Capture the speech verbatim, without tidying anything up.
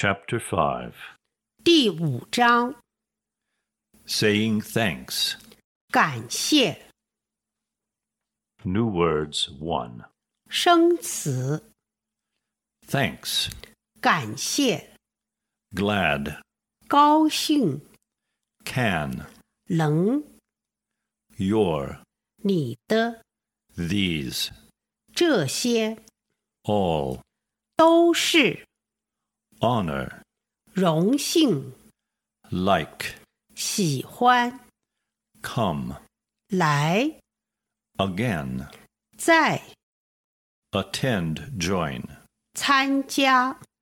Chapter five. 第五章 Saying thanks. 感谢 New words one. 生词 Thanks. 感谢 Glad. 高兴 Can. 能 Your. 你的 These. 这些 All. 都是 Honor. 荣幸 Like. 喜欢 Come. 来 Again. 再 Attend. Join. 参加